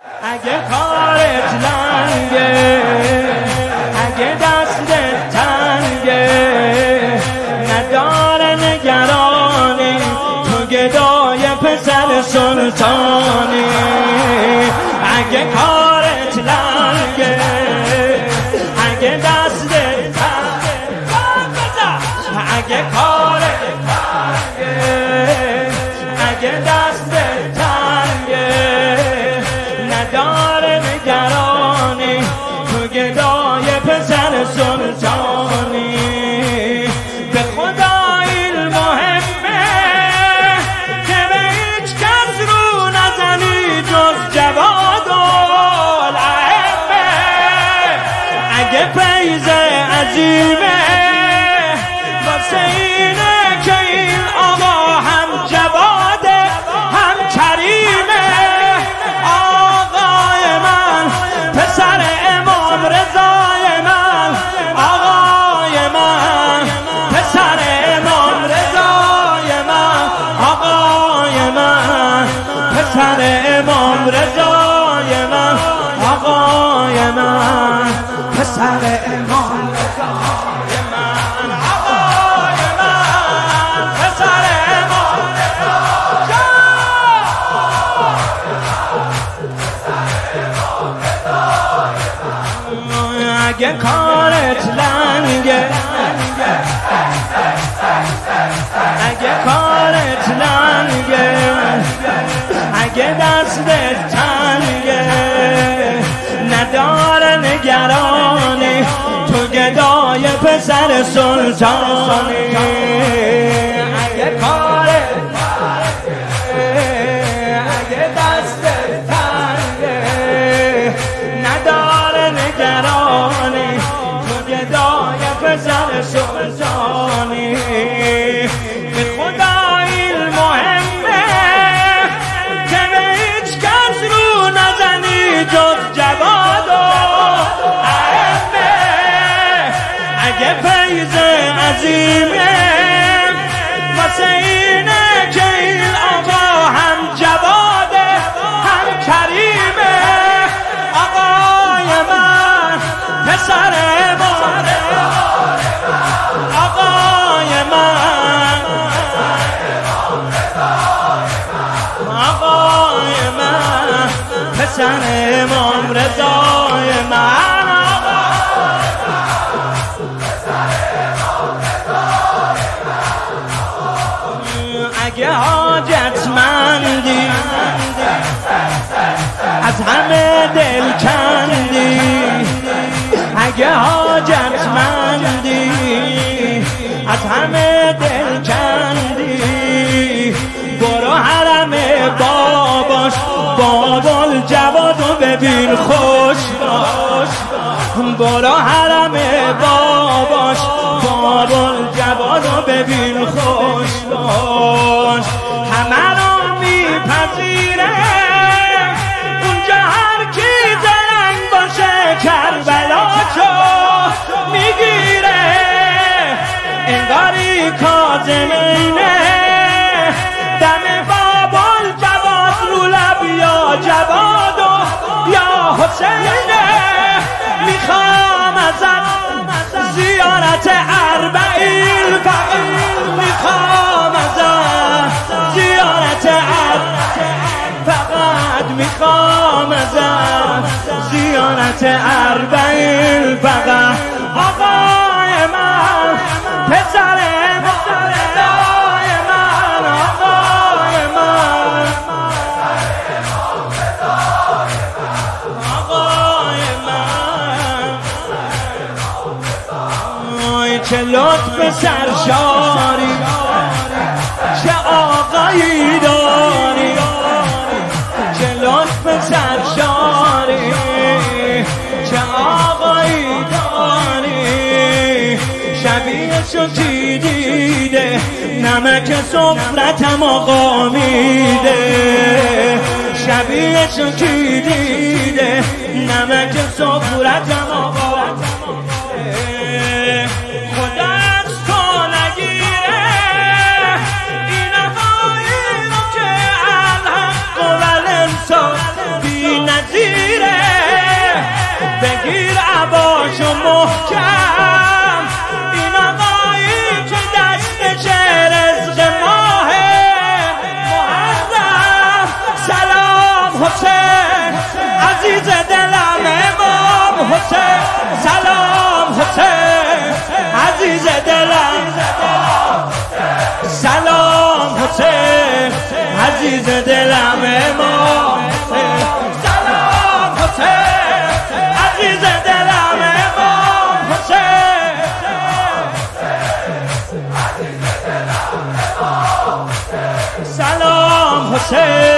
اگه کارت لنگه، اگه دستت تنگه، نداره نگرانی، تو گدای پسر سلطانی. اگه کارت لنگه، اگه دستت تنگه، اگه کارت لنگه، اگه دستت تنگه، نداره نگرانی، تو گدای پسر سلطانی. به خدا این مهمه که به هیچ کس رو نزنی جز جواد الائمه. اگه فیض عظیمه واسه اینه که این آقا هم جواده هم کریمه. آقای من پسر امام رضای من، آقای من پسر امام رضای من، آقای من پسر امام رضای من، آقای من پسر امام رضای من، آقای من پسر امام رضای. اگه کارت لنگه، اگه کارت لنگه، اگه دستت تنگه، نداره نگرانی، تو گدای پسر سلطانی. اگه کارت اگه دستت تنگه، نداره نگرانی، تو گدای پسر سلطانی. به خدا این مهمه که به هیچ کس رو نزنی جز جواد الائمه. اگه فیض عظیمه واسه اینه که این آقا هم جواده هم کریمه. آقای من پسر امام، آقای من، آقای من پسر امام رضای من، اگه حاجتمندی از همه دل کندی، اگه حاجتمندی از همه دل کندی، برو حرم باباش بابا جوادو ببین خوش باش. برو حرم باباش بابا جوادو ببین خوش باش. همه رو میپذیره اونجا هر کی درنگ باشه، کربلاشو میگیره. انگاری کاظمینه دم بابا جواد رو لب، یا جواد و یا حسینه. میخوام ازت زیارت اربعین فقط، میخوام ازت زیارت فقط، میخوام ازت زیارت اربعین فقط. آقای من پسر امام من، آقای من، آقای من. چه لطف سرشاری، چه آقایی داری، چه لطف سرشاری، چه آقایی داری. شبیهشو کی دیده، نمک سفرتم آقا میده. شبیهشو کی دیده، نمک سفرتم آقا میده. خدا از تو نگیره اینهایی رو که الحق و الانصاف بی نظیره بگیر عباشو محکم این آقایی که دستش رزق ماهه محرم سلام حسین عزیز دلم امام حسین سلام حسین عزیز دلم سلام حسین عزیز دلم امام حسین سلام حسین عزیز دلم امام حسین سلام حسین